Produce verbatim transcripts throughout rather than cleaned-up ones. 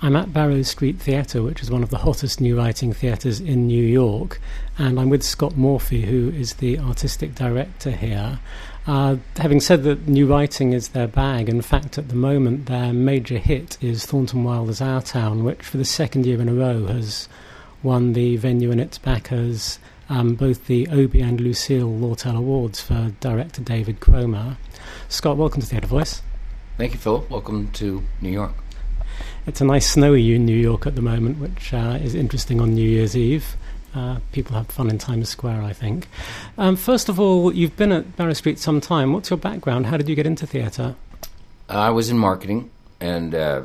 I'm at Barrow Street Theatre, which is one of the hottest new writing theatres in New York, and I'm with Scott Morphy, who is the artistic director here. Uh, having said that new writing is their bag, in fact, at the moment, their major hit is Thornton Wilder's Our Town, which for the second year in a row has won the venue and its backers um, both the Obie and Lucille Lortel Awards for director David Cromer. Scott, welcome to Theatre Voice. Thank you, Phil. Welcome to New York. It's a nice snowy New York at the moment, which uh, is interesting on New Year's Eve. Uh, people have fun in Times Square, I think. Um, first of all, you've been at Barrow Street some time. What's your background? How did you get into theatre? I was in marketing, and uh,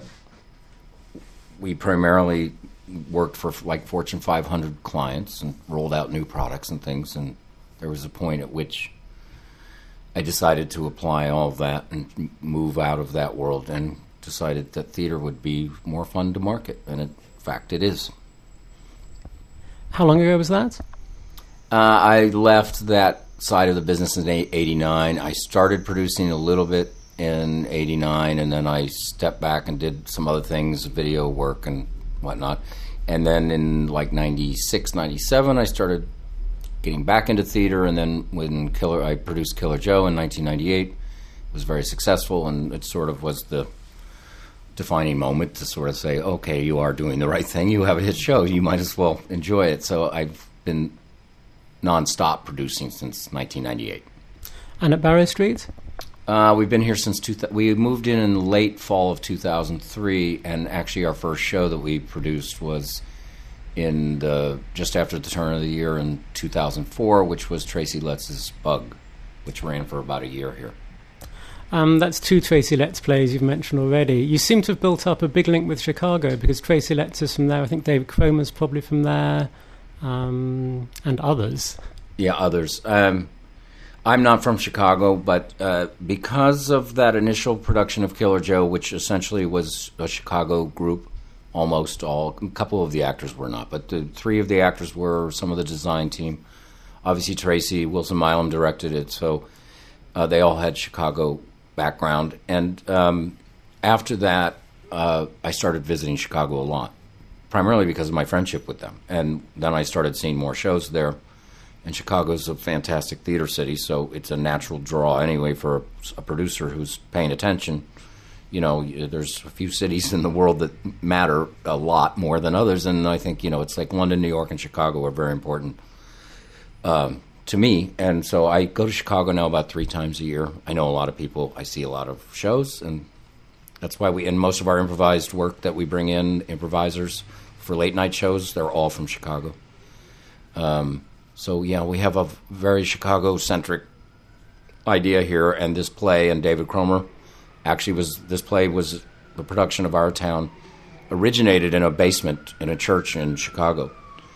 we primarily worked for like Fortune five hundred clients and rolled out new products and things. And there was a point at which I decided to apply all of that and move out of that world, and decided that theater would be more fun to market, and in fact it is. How long ago was that? Uh, I left that side of the business in eighty-nine. I started producing a little bit in eighty-nine, and then I stepped back and did some other things, video work and whatnot. And then in like ninety-six, ninety-seven, I started getting back into theater, and then when Killer, I produced Killer Joe in nineteen ninety-eight. It was very successful, and it sort of was the defining moment to sort of say, okay, you are doing the right thing. You have a hit show. You might as well enjoy it. So I've been nonstop producing since nineteen ninety-eight. And at Barrow Street? Uh, we've been here since two th- we moved in in late fall of two thousand three, and actually our first show that we produced was in the just after the turn of the year in two thousand four, which was Tracy Letts' Bug, which ran for about a year here. Um, that's two Tracy Letts plays you've mentioned already. You seem to have built up a big link with Chicago, because Tracy Letts is from there. I think David Cromer's probably from there, um, and others. Yeah, others. Um, I'm not from Chicago, but uh, because of that initial production of Killer Joe, which essentially was a Chicago group, almost all, a couple of the actors were not, but the three of the actors were some of the design team. Obviously Tracy, Wilson Milam directed it, so uh, they all had Chicago background. And um, after that, uh, I started visiting Chicago a lot, primarily because of my friendship with them. And then I started seeing more shows there. And Chicago's a fantastic theater city, so it's a natural draw anyway for a, a producer who's paying attention. You know, there's a few cities in the world that matter a lot more than others, and I think, you know, it's like London, New York, and Chicago are very important um, to me. And so I go to Chicago now about three times a year. I know a lot of people. I see a lot of shows, and that's why we, and most of our improvised work that we bring in, improvisers for late night shows, they're all from Chicago. Um, so, yeah, we have a very Chicago-centric idea here, and this play, and David Cromer actually was, this play was the production of Our Town, originated in a basement in a church in Chicago.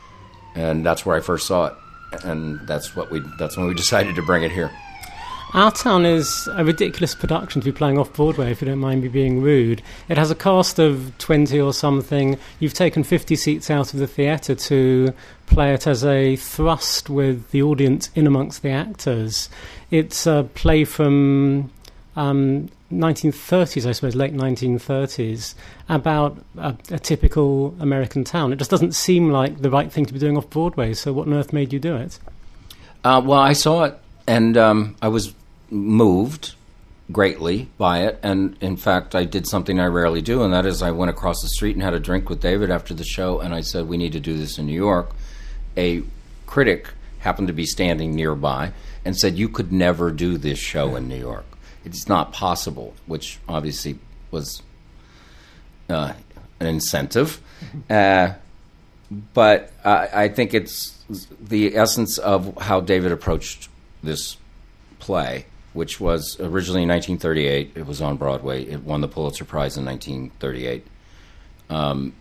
And that's where I first saw it. And that's what we, that's when we decided to bring it here. Our Town is a ridiculous production to be playing off-Broadway, if you don't mind me being rude. It has a cast of twenty or something. You've taken fifty seats out of the theatre to play it as a thrust with the audience in amongst the actors. It's a play from um, nineteen thirties, I suppose, late nineteen thirties, about a, a typical American town. It just doesn't seem like the right thing to be doing off-Broadway, so what on earth made you do it? Uh, well, I saw it, and um, I was moved greatly by it, and in fact I did something I rarely do, and that is I went across the street and had a drink with David after the show, and I said, we need to do this in New York. A critic happened to be standing nearby and said, you could never do this show in New York. It's not possible, which obviously was uh, an incentive. Uh, but I, I think it's the essence of how David approached this play, which was originally in nineteen thirty-eight. It was on Broadway. It won the Pulitzer Prize in nineteen thirty-eight. Um,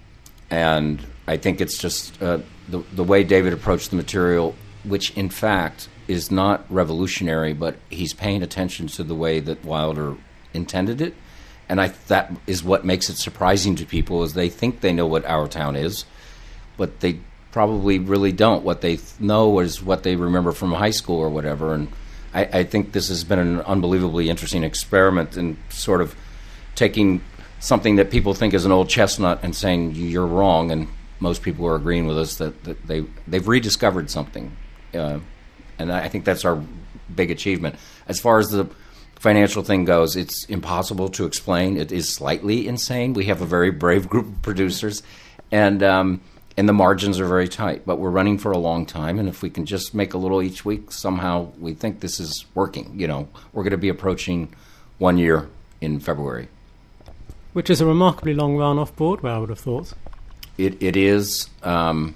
and I think it's just uh, the, the way David approached the material, which in fact is not revolutionary, but he's paying attention to the way that Wilder intended it. And I that is what makes it surprising to people, is they think they know what Our Town is, but they probably really don't. What they th- know is what they remember from high school or whatever. And I, I think this has been an unbelievably interesting experiment in sort of taking something that people think is an old chestnut and saying you're wrong, and most people are agreeing with us that, that they, they've rediscovered something. Uh, and I think that's our big achievement. As far as the financial thing goes, it's impossible to explain. It is slightly insane. We have a very brave group of producers, and um, and the margins are very tight. But we're running for a long time, and if we can just make a little each week, somehow we think this is working. You know, we're going to be approaching one year in February. Which is a remarkably long run off Broadway, I would have thought. It it is. Um,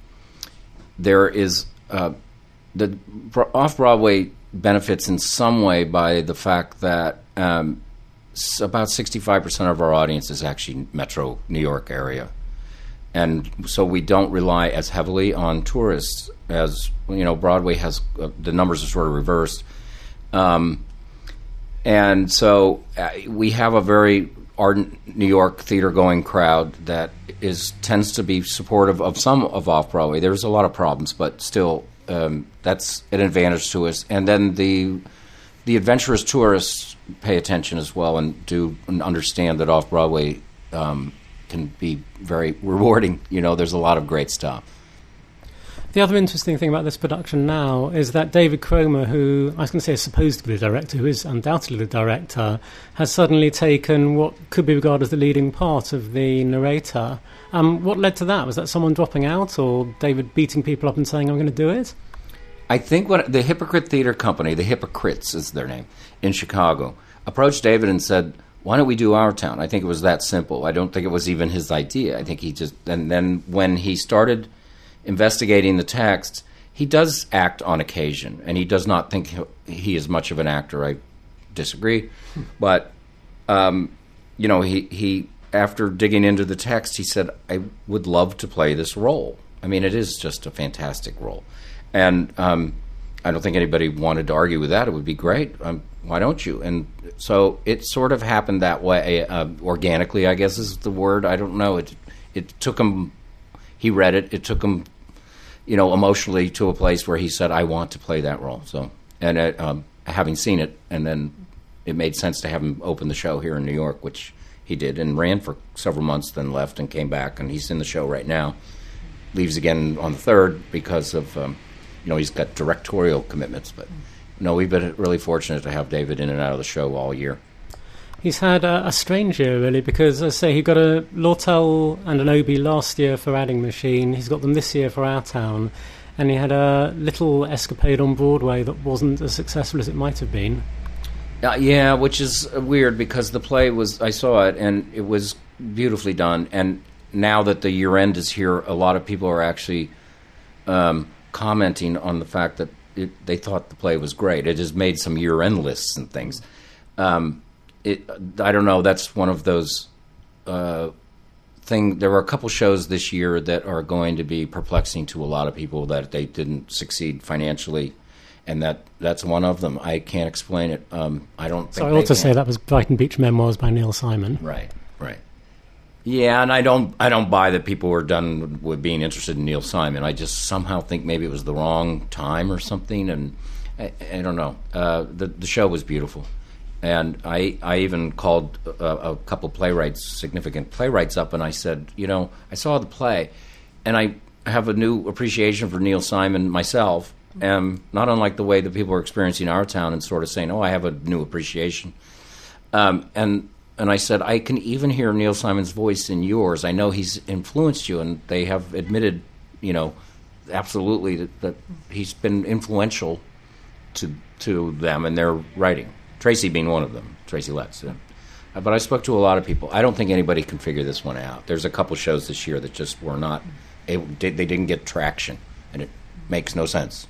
there is uh, the off Broadway benefits in some way by the fact that um, s- about sixty-five percent of our audience is actually Metro New York area, and so we don't rely as heavily on tourists as you know. Broadway has uh, the numbers are sort of reversed, um, and so uh, we have a very ardent New York theater-going crowd that is tends to be supportive of some of off-Broadway. There's a lot of problems, but still, um, that's an advantage to us. And then the the adventurous tourists pay attention as well and do and understand that off-Broadway um, can be very rewarding. You know, there's a lot of great stuff. The other interesting thing about this production now is that David Cromer, who I was going to say is supposed to be the director, who is undoubtedly the director, has suddenly taken what could be regarded as the leading part of the narrator. Um, what led to that? Was that someone dropping out or David beating people up and saying, I'm going to do it? I think what the Hypocrite Theater Company, the Hypocrites is their name, in Chicago, approached David and said, why don't we do Our Town? I think it was that simple. I don't think it was even his idea. I think he just, and then when he started investigating the text, he does act on occasion, and he does not think he is much of an actor. I disagree. But, um, you know, he, he, after digging into the text, he said, I would love to play this role. I mean, it is just a fantastic role. And um, I don't think anybody wanted to argue with that. It would be great. Um, why don't you? And so it sort of happened that way, uh, organically, I guess is the word. I don't know. It, it took him... He read it. It took him, you know, emotionally to a place where he said, I want to play that role. So, and it, um, having seen it, and then it made sense to have him open the show here in New York, which he did, and ran for several months, then left and came back, and he's in the show right now. Leaves again on the third because of, um, you know, he's got directorial commitments. But, no, we've been really fortunate to have David in and out of the show all year. He's had a, a strange year, really, because, as I say, he got a Lortel and an Obie last year for Adding Machine. He's got them this year for Our Town. And he had a little escapade on Broadway that wasn't as successful as it might have been. Uh, yeah, which is weird because the play was, I saw it, and it was beautifully done. And now that the year end is here, a lot of people are actually um, commenting on the fact that it, they thought the play was great. It has made some year end lists and things. Um It, I don't know. That's one of those uh, thing. There were a couple shows this year that are going to be perplexing to a lot of people that they didn't succeed financially, and that that's one of them. I can't explain it. Um, I don't. So think I ought to can. say that was Brighton Beach Memoirs by Neil Simon. Right, right. Yeah, and I don't. I don't buy that people were done with being interested in Neil Simon. I just somehow think maybe it was the wrong time or something, and I, I don't know. Uh, the the show was beautiful. And I, I even called a, a couple playwrights, significant playwrights, up, and I said, you know, I saw the play, and I have a new appreciation for Neil Simon myself, and not unlike the way that people are experiencing Our Town and sort of saying, oh, I have a new appreciation. Um, and and I said, I can even hear Neil Simon's voice in yours. I know he's influenced you, and they have admitted, you know, absolutely that, that he's been influential to to them in their writing. Tracy being one of them, Tracy Letts. Yeah. Uh, but I spoke to a lot of people. I don't think anybody can figure this one out. There's a couple shows this year that just were not able, they didn't get traction, and it makes no sense.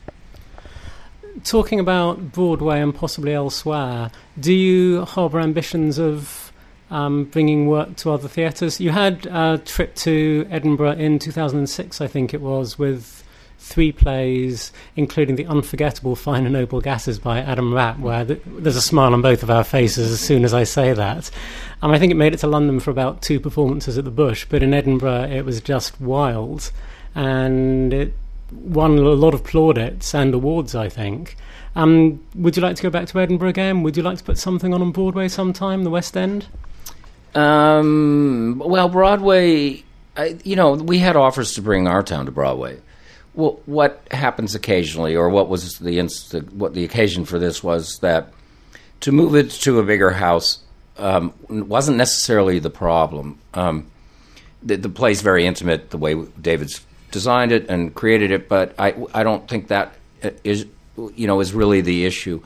Talking about Broadway and possibly elsewhere, do you harbour ambitions of um, bringing work to other theatres? You had a trip to Edinburgh in two thousand six, I think it was, with three plays, including the unforgettable Fine and Noble Gases by Adam Rapp, where th- there's a smile on both of our faces as soon as I say that. Um, I think it made it to London for about two performances at the Bush, but in Edinburgh it was just wild, and it won a lot of plaudits and awards, I think. Um, would you like to go back to Edinburgh again? Would you like to put something on on Broadway sometime, the West End? Um, well, Broadway, I, you know, we had offers to bring our town to Broadway. Well, what happens occasionally, or what was the inst- what the occasion for this was that to move it to a bigger house um, wasn't necessarily the problem. Um, the, the play's very intimate, the way David's designed it and created it, but I I don't think that is you know is really the issue.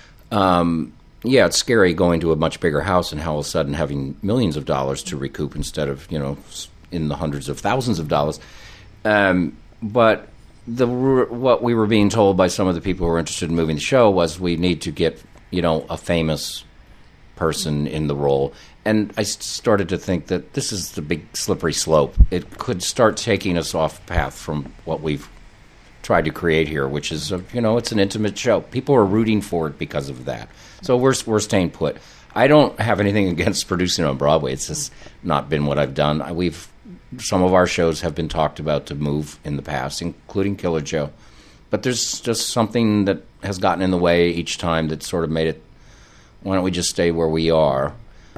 Um, yeah, it's scary going to a much bigger house and how all of a sudden having millions of dollars to recoup instead of you know in the hundreds of thousands of dollars. Um, but The what we were being told by some of the people who were interested in moving the show was we need to get you know a famous person in the role, and I started to think that this is the big slippery slope. It could start taking us off path from what we've tried to create here, which is a, you know it's an intimate show. People are rooting for it because of that, so we're we're staying put. I don't have anything against producing on Broadway. It's just not been what I've done. We've Some of our shows have been talked about to move in the past, including Killer Joe. But there's just something that has gotten in the way each time that sort of made it, why don't we just stay where we are?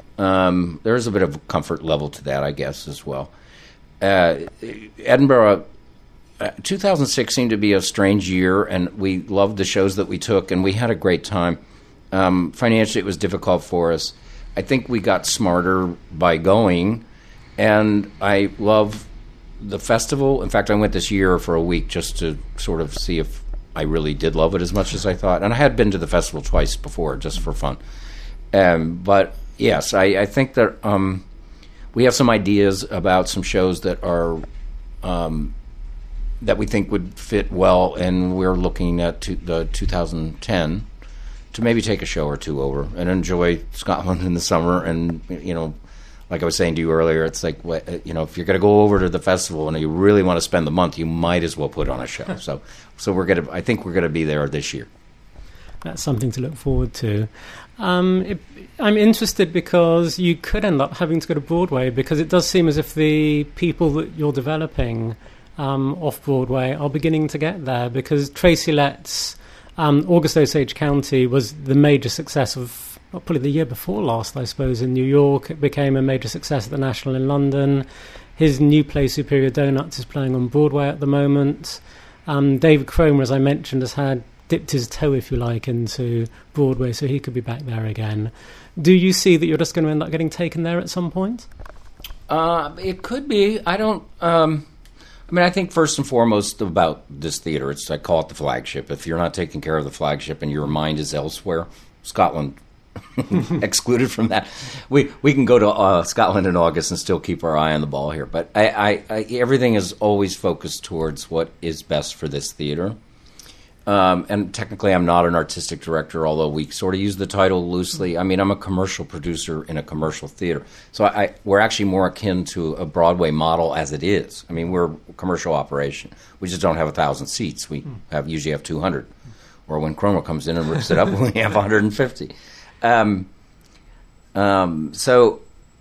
Um, there's a bit of a comfort level to that, I guess, as well. Uh, Edinburgh, uh, two thousand six seemed to be a strange year, and we loved the shows that we took, and we had a great time. Um, financially, it was difficult for us. I think we got smarter by going. And I love the festival. In fact, I went this year for a week just to sort of see if I really did love it as much as I thought. And I had been to the festival twice before, just for fun. Um, but, yes, I, I think that um, we have some ideas about some shows that are um, that we think would fit well, and we're looking at to, the two thousand ten to maybe take a show or two over and enjoy Scotland in the summer and, you know, like I was saying to you earlier, it's like, you know, if you're going to go over to the festival and you really want to spend the month, you might as well put on a show. So, so we're going to. I think we're going to be there this year. That's something to look forward to. Um, it, I'm interested because you could end up having to go to Broadway, because it does seem as if the people that you're developing um, off Broadway are beginning to get there. Because Tracy Letts, um, August Osage County was the major success of. Well, probably the year before last, I suppose, in New York. It became a major success at the National in London. His new play, Superior Donuts, is playing on Broadway at the moment. Um, David Cromer, as I mentioned, has had dipped his toe, if you like, into Broadway, so he could be back there again. Do you see that you're just going to end up getting taken there at some point? Uh, it could be. I don't... Um, I mean, I think first and foremost about this theater, it's I call it the flagship. If you're not taking care of the flagship and your mind is elsewhere, Scotland... excluded from that. We we can go to uh, Scotland in August and still keep our eye on the ball here. But I, I, I, everything is always focused towards what is best for this theater. Um, and technically, I'm not an artistic director, although we sort of use the title loosely. I mean, I'm a commercial producer in a commercial theater. So I, I, we're actually more akin to a Broadway model as it is. I mean, we're a commercial operation. We just don't have a thousand seats. We have usually have two hundred. Or when Cromer comes in and rips it up, we have one hundred fifty. Um, um, so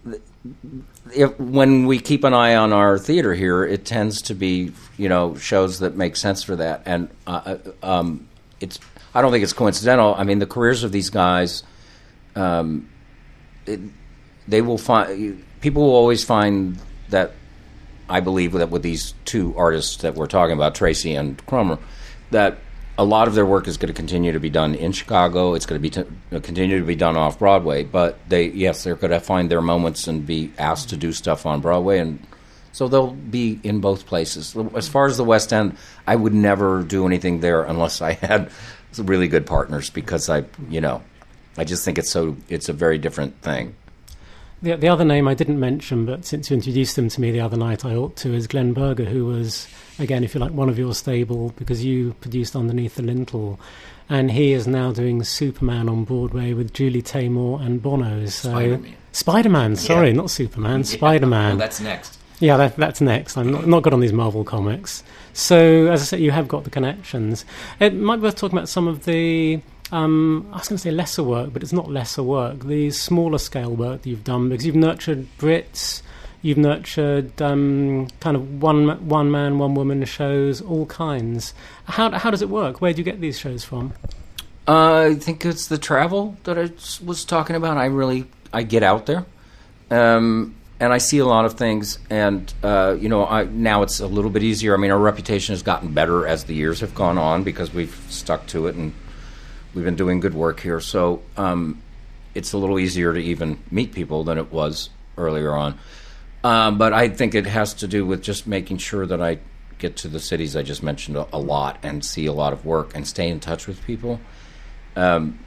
if, when we keep an eye on our theater here, it tends to be, you know, shows that make sense for that. And uh, um, it's I don't think it's coincidental. I mean, the careers of these guys, um, it, they will find, people will always find that, I believe that with these two artists that we're talking about, Tracy and Cromer, that a lot of their work is going to continue to be done in Chicago. It's going to be t- continue to be done off Broadway. But they, yes, they're going to find their moments and be asked to do stuff on Broadway, and so they'll be in both places. As far as the West End, I would never do anything there unless I had really good partners, because I, you know, I just think it's so it's a very different thing. The, the other name I didn't mention, but since you introduced him to me the other night, I ought to, is Glenn Berger, who was, again, if you like, one of your stable, because you produced Underneath the Lintel. And he is now doing Superman on Broadway with Julie Taymor and Bono. So Spider-Man. Spider-Man, sorry, yeah. not Superman, yeah. Spider-Man. Well, that's next. Yeah, that, that's next. I'm not, not good on these Marvel comics. So, as I said, you have got the connections. It might be worth talking about some of the... Um, I was going to say lesser work, but it's not lesser work. The smaller scale work that you've done, because you've nurtured Brits, you've nurtured um, kind of one one man, one woman shows, all kinds. How how does it work? Where do you get these shows from? Uh, I think it's the travel that I was talking about. I really I get out there. um, and I see a lot of things. And uh, you know, I, now it's a little bit easier. I mean, our reputation has gotten better as the years have gone on because we've stuck to it and we've been doing good work here. So um, it's a little easier to even meet people than it was earlier on. Um, but I think it has to do with just making sure that I get to the cities I just mentioned a, a lot and see a lot of work and stay in touch with people. Um,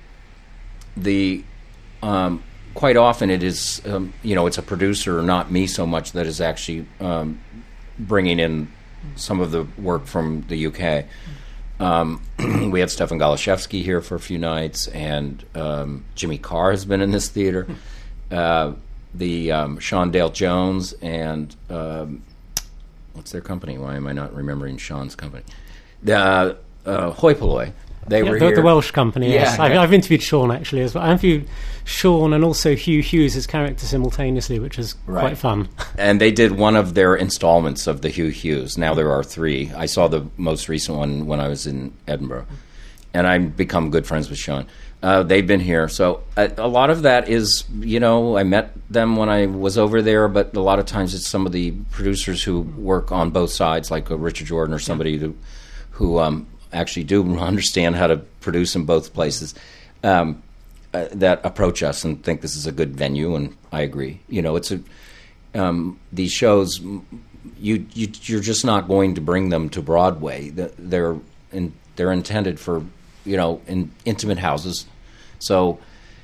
the um, quite often it is, um, you know, it's a producer, not me so much, that is actually um, bringing in some of the work from the U K. Um, we had Stefan Goloszewski here for a few nights, and um, Jimmy Carr has been in this theater. Uh, the um, Sean Dale Jones and um, what's their company? Why am I not remembering Sean's company? The uh, uh, Hoi Polloi. They yeah, were the, here. the Welsh company, yes. Yeah, I've, yeah. I've interviewed Sean, actually, as well. I interviewed Sean and also Hugh Hughes' character simultaneously, which is Right. quite fun. And they did one of their installments of the Hugh Hughes. Now there are three. I saw the most recent one when I was in Edinburgh. And I've become good friends with Sean. Uh, they've been here. So a, a lot of that is, you know, I met them when I was over there, but a lot of times it's some of the producers who work on both sides, like a Richard Jordan or somebody who, who um, actually do understand how to produce in both places, um, uh, that approach us and think this is a good venue, and I agree. You know, it's a um, these shows, you, you you're just not going to bring them to Broadway. They're in, they're intended for, you know, in intimate houses. So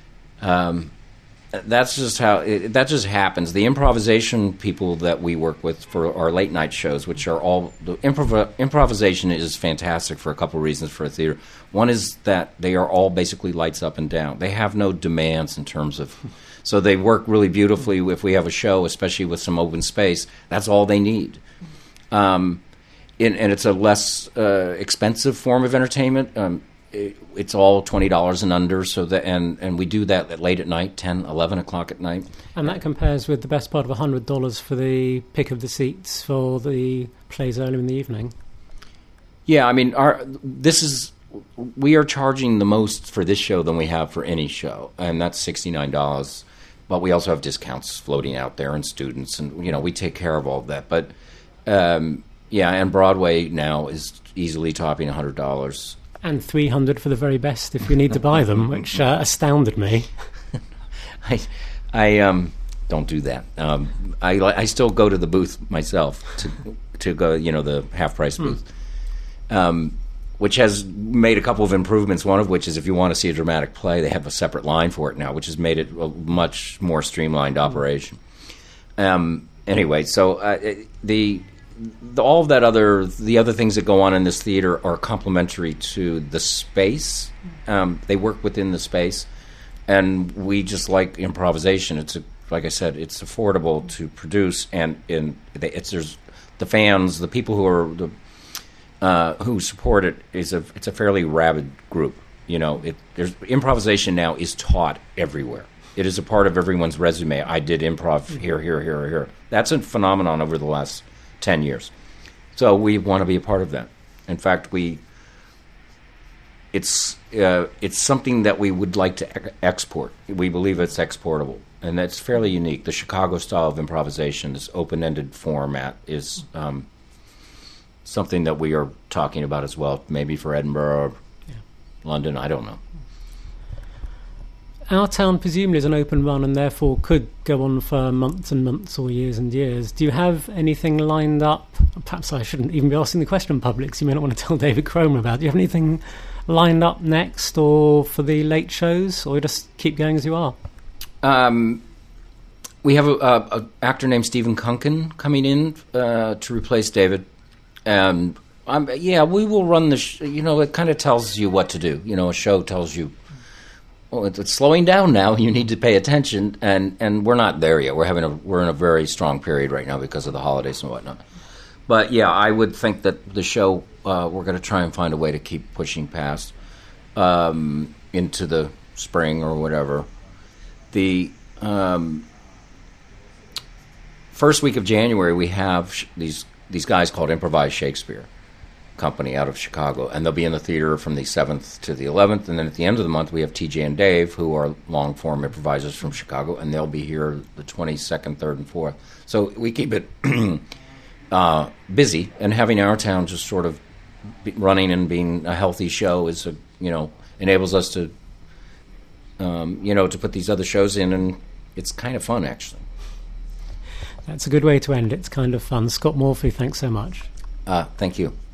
um, that's just how it, that just happens. The improvisation people that we work with for our late night shows, which are all the improv, improvisation is fantastic for a couple of reasons for a theater. One is that they are all basically lights up and down. They have no demands in terms of, so they work really beautifully. If we have a show, especially with some open space, that's all they need. Um, and, and it's a less uh, expensive form of entertainment. Um, it, it's all twenty dollars and under, so that and, and we do that late at night, ten, eleven o'clock at night. And that compares with the best part of one hundred dollars for the pick of the seats for the plays earlier in the evening. Yeah, I mean, our this is we are charging the most for this show than we have for any show, and that's sixty-nine dollars. But we also have discounts floating out there, and students, and you know, we take care of all of that. But um, yeah, and Broadway now is easily topping one hundred dollars. And three hundred dollars for the very best if you need to buy them, which uh, astounded me. I, I um, don't do that. Um, I I still go to the booth myself to to go, you know, the half price booth, mm. um, which has made a couple of improvements. One of which is if you want to see a dramatic play, they have a separate line for it now, which has made it a much more streamlined operation. Um, anyway, so uh, the. The, all of that other, the other things that go on in this theater are complementary to the space. Um, they work within the space, and we just like improvisation. It's a, like I said, it's affordable to produce, and in it's there's the fans, the people who are the uh, who support it is a it's a fairly rabid group. You know, it there's improvisation now is taught everywhere. It is a part of everyone's resume. I did improv here, here, here, here. That's a phenomenon over the last ten years. So we want to be a part of that. In fact, we it's uh, it's something that we would like to ex- export. We believe it's exportable, and that's fairly unique. The Chicago style of improvisation, this open-ended format, is um, something that we are talking about as well, maybe for Edinburgh or yeah. London, I don't know. Our town presumably is an open run and therefore could go on for months and months or years and years. Do you have anything lined up? Perhaps I shouldn't even be asking the question in public, because you may not want to tell David Cromer about it. Do you have anything lined up next or for the late shows, or just keep going as you are? Um, we have an a actor named Stephen Kunkin coming in uh, to replace David. Um, I'm, yeah, we will run the, sh- you know, it kind of tells you what to do. You know, a show tells you, well, it's, it's slowing down now. You need to pay attention, and, and we're not there yet. We're having a we're in a very strong period right now because of the holidays and whatnot. But yeah, I would think that the show uh, we're going to try and find a way to keep pushing past um, into the spring or whatever. The um, first week of January, we have sh- these these guys called Improvised Shakespeare, company out of Chicago, and they'll be in the theater from the seventh to the eleventh, and then at the end of the month we have T J and Dave, who are long-form improvisers from Chicago, and they'll be here the twenty-second, third, and fourth. So we keep it uh, busy, and having Our Town just sort of be running and being a healthy show is, a, you know, enables us to, um, you know, to put these other shows in, and it's kind of fun, actually. That's a good way to end. It's kind of fun. Scott Morphy, thanks so much. Uh, thank you.